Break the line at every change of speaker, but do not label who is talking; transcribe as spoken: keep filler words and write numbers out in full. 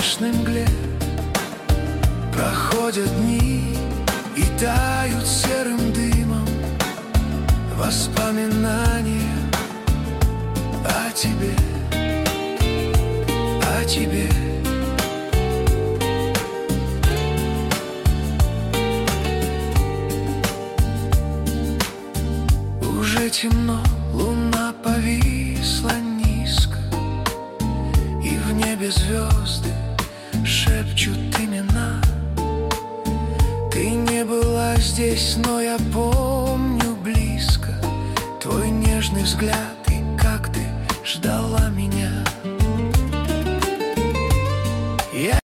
кромешной мгле. Проходят дни и тают серым дымом воспоминания о тебе, о тебе. Уже темно, луна повисла низко, и в небе звезды шепчут имена. Ты не была здесь, но я помню близко твой нежный взгляд и как ты ждала